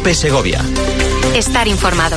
COPE Segovia. Estar informado.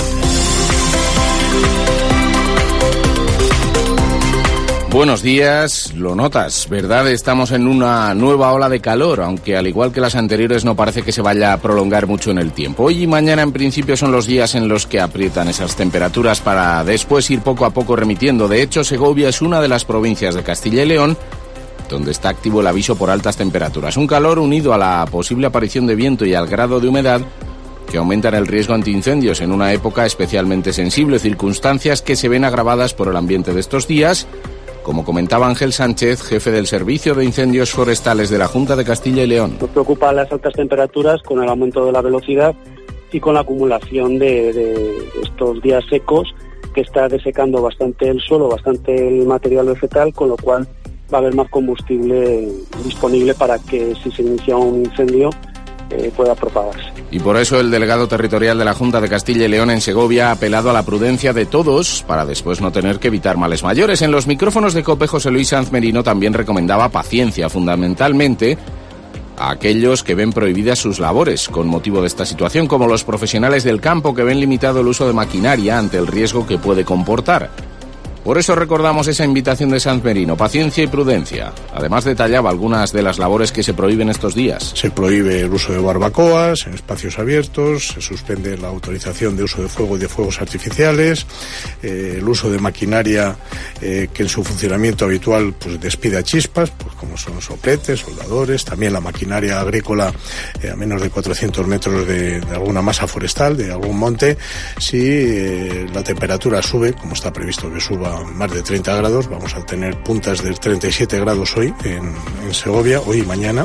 Buenos días, lo notas, ¿verdad? Estamos en una nueva ola de calor, aunque al igual que las anteriores no parece que se vaya a prolongar mucho en el tiempo. Hoy y mañana en principio son los días en los que aprietan esas temperaturas para después ir poco a poco remitiendo. De hecho, Segovia es una de las provincias de Castilla y León donde está activo el aviso por altas temperaturas. Un calor unido a la posible aparición de viento y al grado de humedad que aumentan el riesgo ante incendios en una época especialmente sensible, circunstancias que se ven agravadas por el ambiente de estos días, como comentaba Ángel Sánchez, jefe del Servicio de Incendios Forestales de la Junta de Castilla y León. Nos preocupan las altas temperaturas con el aumento de la velocidad y con la acumulación de estos días secos, que está desecando bastante el suelo, bastante el material vegetal, con lo cual va a haber más combustible disponible para que si se inicia un incendio pueda propagarse. Y por eso el delegado territorial de la Junta de Castilla y León en Segovia ha apelado a la prudencia de todos para después no tener que evitar males mayores. En los micrófonos de COPE, José Luis Sanz Merino también recomendaba paciencia, fundamentalmente a aquellos que ven prohibidas sus labores con motivo de esta situación, como los profesionales del campo que ven limitado el uso de maquinaria ante el riesgo que puede comportar. Por eso recordamos esa invitación de Sanz Merino, paciencia y prudencia. Además detallaba algunas de las labores que se prohíben estos días. Se prohíbe el uso de barbacoas en espacios abiertos, se suspende la autorización de uso de fuego y de fuegos artificiales, el uso de maquinaria que en su funcionamiento habitual pues despida chispas, pues como son sopletes, soldadores, también la maquinaria agrícola a menos de 400 metros de alguna masa forestal, de algún monte. Si la temperatura sube, como está previsto que suba más de 30 grados, vamos a tener puntas de 37 grados hoy en Segovia, hoy y mañana.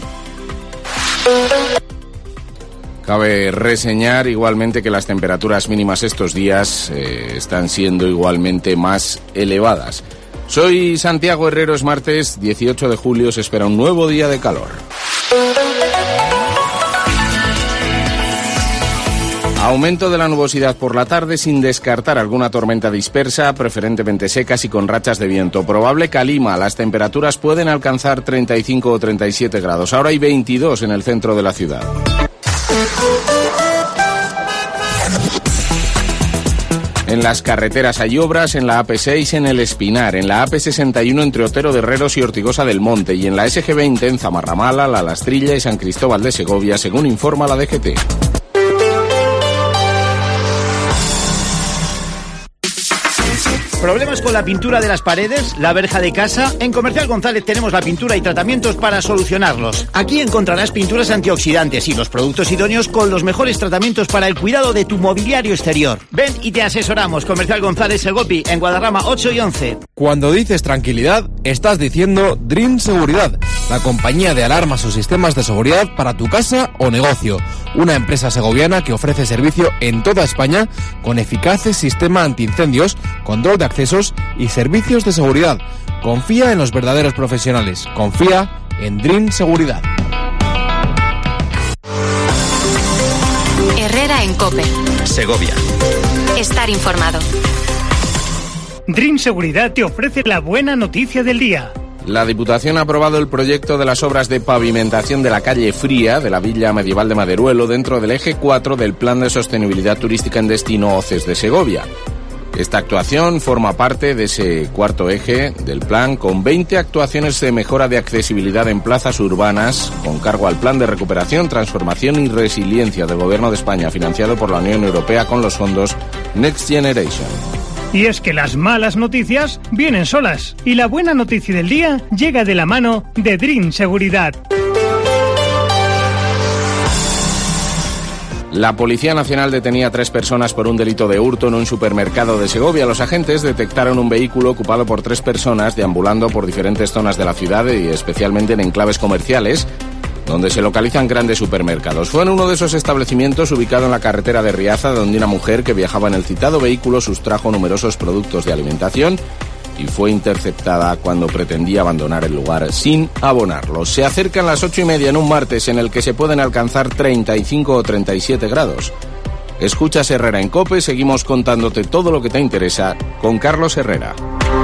Cabe reseñar igualmente que las temperaturas mínimas estos días están siendo igualmente más elevadas. Soy Santiago Herrero, es martes 18 de julio, se espera un nuevo día de calor. Aumento de la nubosidad por la tarde sin descartar alguna tormenta dispersa, preferentemente secas y con rachas de viento. Probable calima, las temperaturas pueden alcanzar 35 o 37 grados. Ahora hay 22 en el centro de la ciudad. En las carreteras hay obras, en la AP6 en El Espinar, en la AP61 entre Otero de Herreros y Ortigosa del Monte y en la SG20 en Zamarramala, La Lastrilla y San Cristóbal de Segovia, según informa la DGT. ¿Problemas con la pintura de las paredes, la verja de casa? En Comercial González tenemos la pintura y tratamientos para solucionarlos. Aquí encontrarás pinturas antioxidantes y los productos idóneos con los mejores tratamientos para el cuidado de tu mobiliario exterior. Ven y te asesoramos. Comercial González Segopi, en Guadarrama 8 y 11. Cuando dices tranquilidad, estás diciendo Dream Seguridad, la compañía de alarmas o sistemas de seguridad para tu casa o negocio. Una empresa segoviana que ofrece servicio en toda España con eficaces sistema antiincendios, control de accesos y servicios de seguridad. Confía en los verdaderos profesionales. Confía en Dream Seguridad. Herrera en COPE. Segovia. Estar informado. Dream Seguridad te ofrece la buena noticia del día. La Diputación ha aprobado el proyecto de las obras de pavimentación de la calle Fría de la Villa Medieval de Maderuelo dentro del eje 4 del Plan de Sostenibilidad Turística en Destino OCES de Segovia. Esta actuación forma parte de ese cuarto eje del plan, con 20 actuaciones de mejora de accesibilidad en plazas urbanas, con cargo al Plan de Recuperación, Transformación y Resiliencia del Gobierno de España, financiado por la Unión Europea con los fondos Next Generation. Y es que las malas noticias vienen solas, y la buena noticia del día llega de la mano de Dream Seguridad. La Policía Nacional detenía a 3 personas por un delito de hurto en un supermercado de Segovia. Los agentes detectaron un vehículo ocupado por 3 personas deambulando por diferentes zonas de la ciudad y especialmente en enclaves comerciales, donde se localizan grandes supermercados. Fue en uno de esos establecimientos ubicado en la carretera de Riaza, donde una mujer que viajaba en el citado vehículo sustrajo numerosos productos de alimentación y fue interceptada cuando pretendía abandonar el lugar sin abonarlos. Se acercan las 8:30 en un martes en el que se pueden alcanzar 35 o 37 grados. Escuchas Herrera en COPE, seguimos contándote todo lo que te interesa con Carlos Herrera.